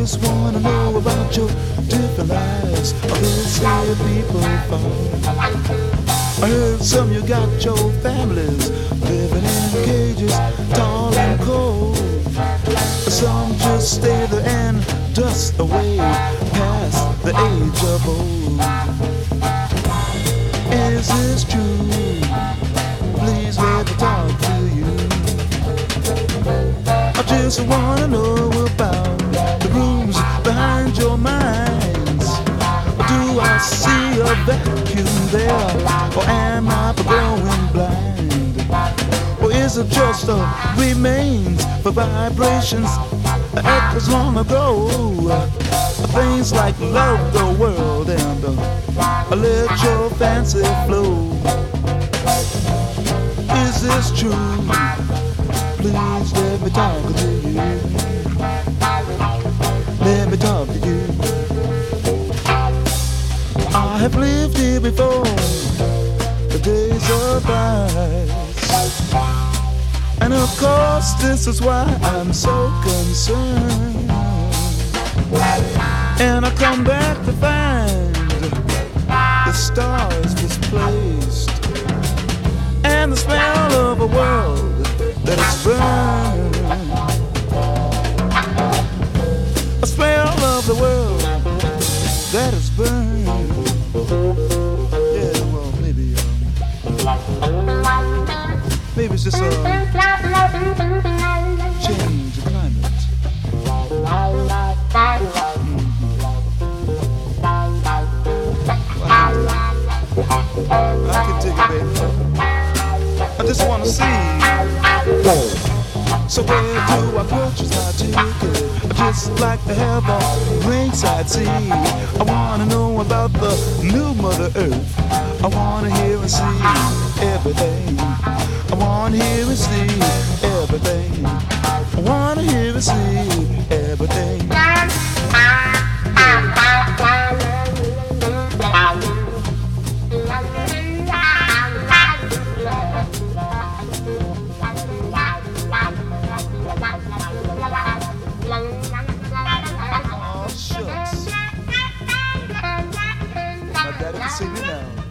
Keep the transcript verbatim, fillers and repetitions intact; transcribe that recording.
just wanna know about your different lives. All this here people found. I heard some you got your families living in cages, tall and cold. Some just stay there and dust away past the age of old. Is this true? Please let me talk to you. I just wanna know about the rooms behind your minds. Do I see a vacuum there, or am I going blind? Or is it just a remains for vibrations that was long ago? Things like love the world and uh, let your fancy flow. Is this true? Please let me talk to you. Let me talk to you. I have lived here before, the days of ice. And of course this is why I'm so concerned. And I come back to find the stars misplaced, and the smell of a world that is burned. A smell of the world that is burned. Yeah, well, maybe, um, maybe it's just a change of climate. I can take it, baby. I just wanna see. So where do I purchase my ticket? I just like to have a ringside seat. I wanna know about the new Mother Earth. I wanna hear and see everything. I wanna hear and see everything. I wanna hear and see everything. Oh, shucks. My daddy can see me now.